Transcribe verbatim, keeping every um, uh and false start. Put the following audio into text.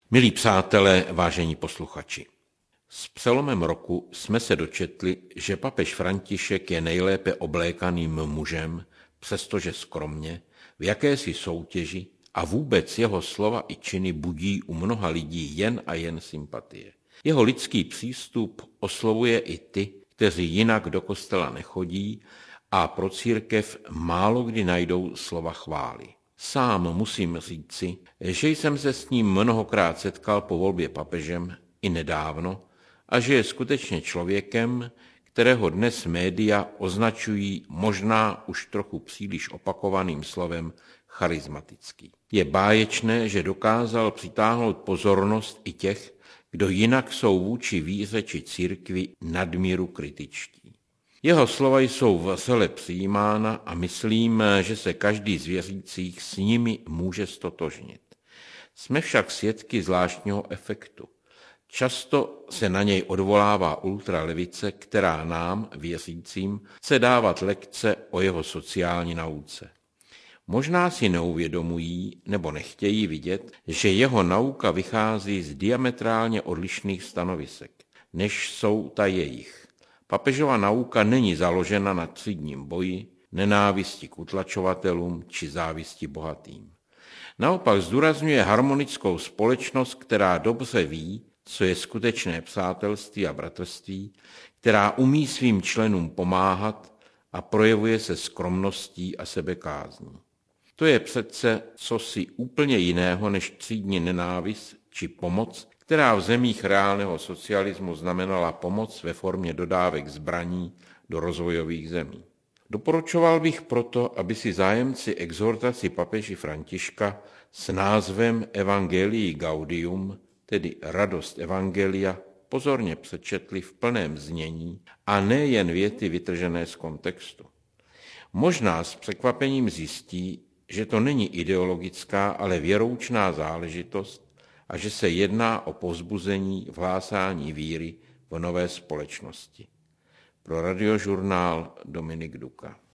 Milí přátelé, vážení posluchači, s přelomem roku jsme se dočetli, že papež František je nejlépe oblékaným mužem, přestože skromně, v jakési soutěži a vůbec jeho slova i činy budí u mnoha lidí jen a jen sympatie. Jeho lidský přístup oslovuje i ty, kteří jinak do kostela nechodí a pro církev málo kdy najdou slova chvály. Sám musím říci, že jsem se s ním mnohokrát setkal po volbě papežem i nedávno a že je skutečně člověkem, kterého dnes média označují možná už trochu příliš opakovaným slovem charismatický. Je báječné, že dokázal přitáhnout pozornost i těch, kdo jinak jsou vůči víře či církvi nadmíru kritičtí. Jeho slova jsou vesele přijímána a myslím, že se každý z věřících s nimi může stotožnit. Jsme však svědky zvláštního efektu. Často se na něj odvolává ultralevice, která nám, věřícím, chce dávat lekce o jeho sociální nauce. Možná si neuvědomují nebo nechtějí vidět, že jeho nauka vychází z diametrálně odlišných stanovisek, než jsou ta jejich. Papežova nauka není založena na třídním boji, nenávisti k utlačovatelům či závisti bohatým. Naopak zdůrazňuje harmonickou společnost, která dobře ví, co je skutečné přátelství a bratrství, která umí svým členům pomáhat a projevuje se skromností a sebekázní. To je přece cosi úplně jiného než třídní nenávist či pomoc, která v zemích reálného socialismu znamenala pomoc ve formě dodávek zbraní do rozvojových zemí. Doporučoval bych proto, aby si zájemci exhortaci papeži Františka s názvem Evangelii Gaudium, tedy radost evangelia, pozorně přečetli v plném znění a ne jen věty vytržené z kontextu. Možná s překvapením zjistí, že to není ideologická, ale věroučná záležitost a že se jedná o povzbuzení v hlásání víry v nové společnosti. Pro Radiožurnál Dominik Duka.